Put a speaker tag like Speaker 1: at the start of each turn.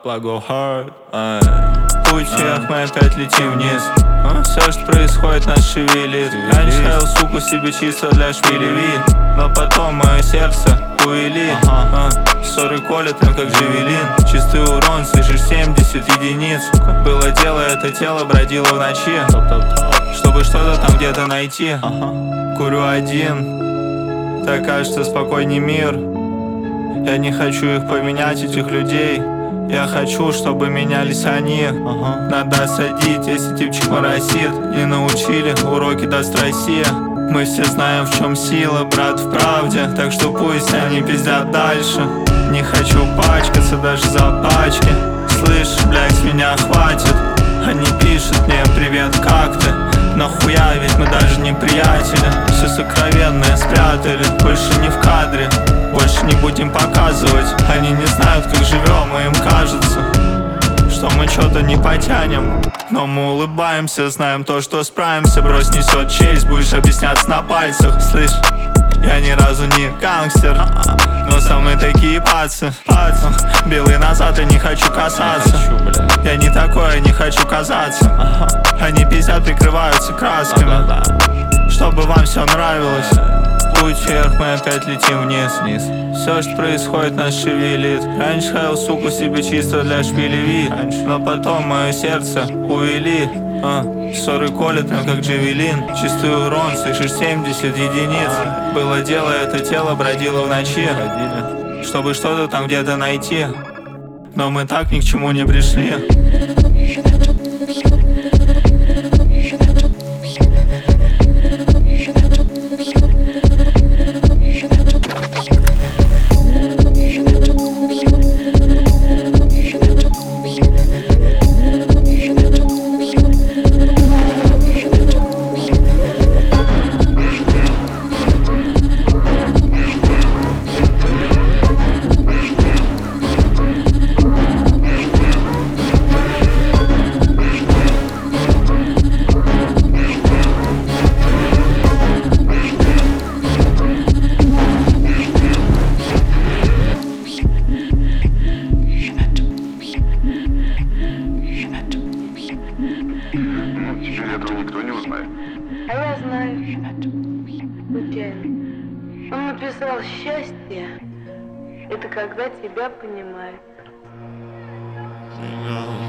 Speaker 1: Go hard. Путь вверх, мы опять летим вниз. Все, что происходит, нас шевелит. Раньше ставил суку себе чисто для шпилевин, но потом мое сердце увели. Ссоры колят им как джавелин. Чистый урон, слышишь, 70 единиц. Было дело, это тело бродило в ночи, чтобы что-то там где-то найти. Курю один, так кажется спокойней мир. Я не хочу их поменять, этих людей. Я хочу, чтобы менялись они. Надо садить, если типчик моросит. Не научили, уроки даст Россия. Мы все знаем, в чем сила, брат, в правде. Так что пусть они пиздят дальше. Не хочу пачкаться даже за пачки. Слышь, блядь, меня хватит. Они пишут мне: привет, как ты? Нахуя, ведь мы даже не приятели. Все сокровенное спрятали, больше не в кадре. Больше не будем показывать. Они не знают, как живем, и им кажется, что мы что-то не потянем. Но мы улыбаемся, знаем то, что справимся. Брось несет честь, будешь объясняться на пальцах. Слышь, я ни разу не гангстер, но со мной такие пацы. Белый назад, я не хочу касаться. Я не такой, я не хочу казаться. Они пиздят, прикрываются красками, чтобы вам все нравилось. Путь вверх, мы опять летим вниз. Все, что происходит, нас шевелит. Раньше ставил суку себе чисто для шпилевин, но потом мое сердце увели. Ссоры колят им как джавелин. Чистый урон, слышишь, 70 единиц. Было дело, это тело бродило в ночи, чтобы что-то там где-то найти. Но мы так ни к чему не пришли.
Speaker 2: Теперь этого никто не узнает.
Speaker 3: А я знаю. Случайно. Он написал: счастье — это когда тебя понимают.